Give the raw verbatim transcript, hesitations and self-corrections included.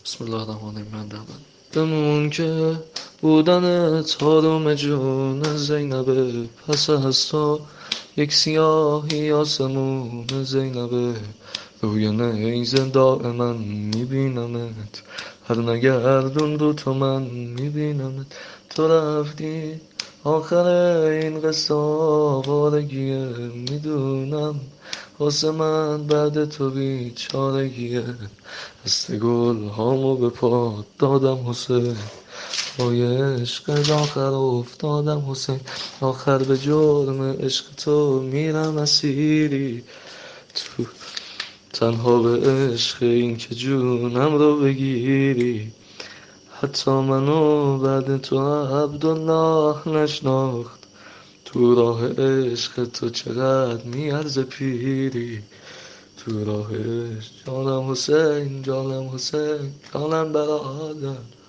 بسم الله الرحمن الرحیم. بمون که بودن تارم جون زینبه، پس از تو یک سیاهی آسمون زینبه. روی نیزه دائما میبینمت، هر نگردون رو تو من میبینمت. تو رفتی آخر این قصه آوارگیه، میدونم واسه من بعد تو بیچارگیه. دست گل هامو به پا دادم حسین، پای عشق آخر افتادم حسین. آخر به جرم عشق تو میرم اسیری، تو تنها به عشق این که جونم رو بگیری. حتی منو بعد تو عبدالله نشناخت، تو راه عشق تو چقدر میارزه پیری. تو راه عشق جانم حسین، جانم حسین، جانم برادر.